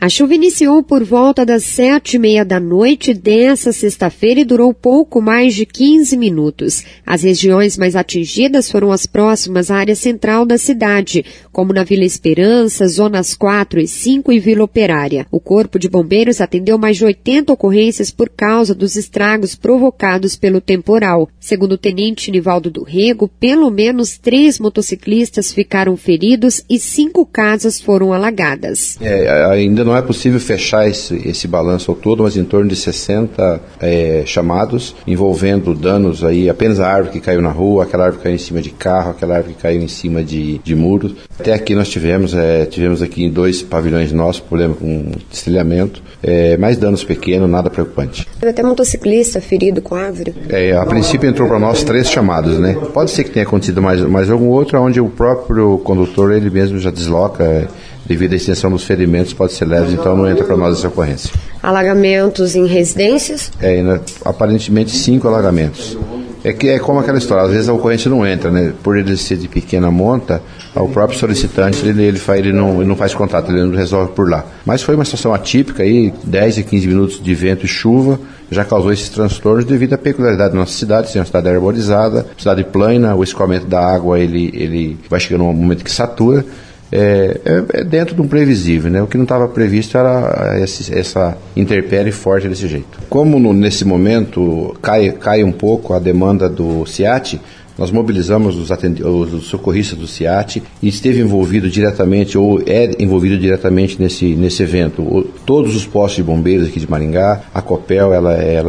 A chuva iniciou por volta das 7h30 da noite dessa sexta-feira e durou pouco mais de 15 minutos. As regiões mais atingidas foram as próximas à área central da cidade, como na Vila Esperança, zonas 4 e 5 e Vila Operária. O Corpo de Bombeiros atendeu mais de 80 ocorrências por causa dos estragos provocados pelo temporal. Segundo o tenente Nivaldo do Rego, pelo menos 3 motociclistas ficaram feridos e 5 casas foram alagadas. Ainda não é possível fechar esse balanço ao todo, mas em torno de 60 chamados, envolvendo danos aí, apenas a árvore que caiu na rua, aquela árvore que caiu em cima de carro, aquela árvore que caiu em cima de muros. Até aqui nós tivemos aqui em 2 pavilhões nossos, problema com destelhamento, mais danos pequenos, nada preocupante. Teve até motociclista ferido com árvore? A princípio entrou para nós 3 chamados, né? Pode ser que tenha acontecido mais algum outro, onde o próprio condutor, ele mesmo já desloca, devido à extensão dos ferimentos, pode ser leve, então não entra para nós essa ocorrência. Alagamentos em residências? Aparentemente 5 alagamentos. É como aquela história, às vezes a ocorrência não entra, né? Por ele ser de pequena monta, o próprio solicitante ele não faz contato, ele não resolve por lá. Mas foi uma situação atípica, aí, 10 a 15 minutos de vento e chuva, já causou esses transtornos devido à peculiaridade da nossa cidade, ser uma cidade arborizada, cidade plana, o escoamento da água ele vai chegando num momento que satura. Dentro de um previsível, né? O que não estava previsto era essa intempérie forte desse jeito. Como nesse momento cai um pouco a demanda do SEAT, nós mobilizamos os socorristas do SEAT e esteve envolvido diretamente, ou é envolvido diretamente nesse evento. Todos os postos de bombeiros aqui de Maringá, a Copel ela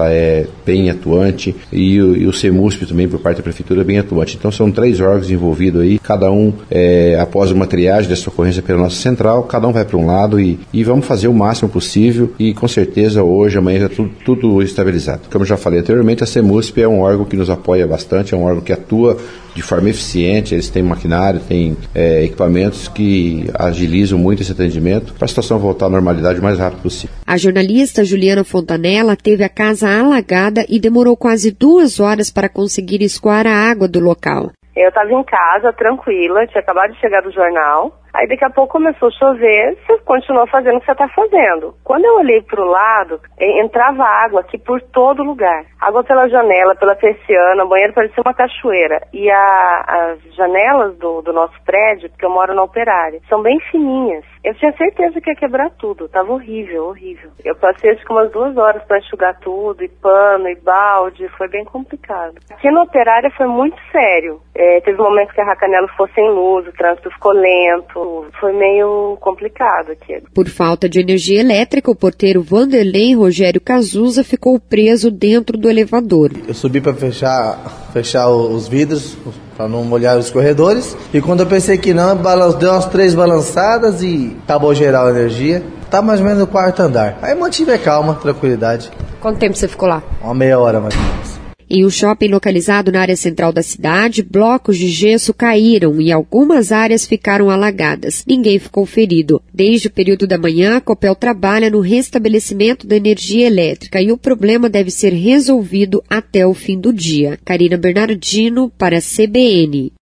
é bem atuante e o CEMUSP também, por parte da Prefeitura, é bem atuante. Então são 3 órgãos envolvidos aí, cada um após uma triagem dessa ocorrência pela nossa central, cada um vai para um lado e vamos fazer o máximo possível e com certeza hoje, amanhã está tudo estabilizado. Como eu já falei anteriormente, a CEMUSP é um órgão que nos apoia bastante, é um órgão que atua de forma eficiente, eles têm maquinário, têm equipamentos que agilizam muito esse atendimento para a situação voltar à normalidade o mais rápido possível. A jornalista Juliana Fontanella teve a casa alagada e demorou quase 2 horas para conseguir escoar a água do local. Eu estava em casa, tranquila, tinha acabado de chegar do jornal. Aí daqui a pouco começou a chover, você continuou fazendo o que você está fazendo. Quando eu olhei para o lado, entrava água aqui por todo lugar. Água pela janela, pela persiana, o banheiro parecia uma cachoeira. E as janelas do nosso prédio, porque eu moro na Operária, são bem fininhas. Eu tinha certeza que ia quebrar tudo, tava horrível. Eu passei acho que umas 2 horas para enxugar tudo, e pano, e balde, foi bem complicado. Aqui na Operária foi muito sério. Teve um momento que a Racanelo ficou sem luz, o trânsito ficou lento. Foi meio complicado aqui. Por falta de energia elétrica, o porteiro Vanderlei Rogério Cazuza ficou preso dentro do elevador. Eu subi para fechar os vidros, para não molhar os corredores. E quando eu pensei que não, deu umas 3 balançadas e acabou geral a energia. Tá mais ou menos no 4º andar. Aí mantive a calma, tranquilidade. Quanto tempo você ficou lá? Uma meia hora mais ou menos. Em um shopping localizado na área central da cidade, blocos de gesso caíram e algumas áreas ficaram alagadas. Ninguém ficou ferido. Desde o período da manhã, a Copel trabalha no restabelecimento da energia elétrica e o problema deve ser resolvido até o fim do dia. Karina Bernardino para a CBN.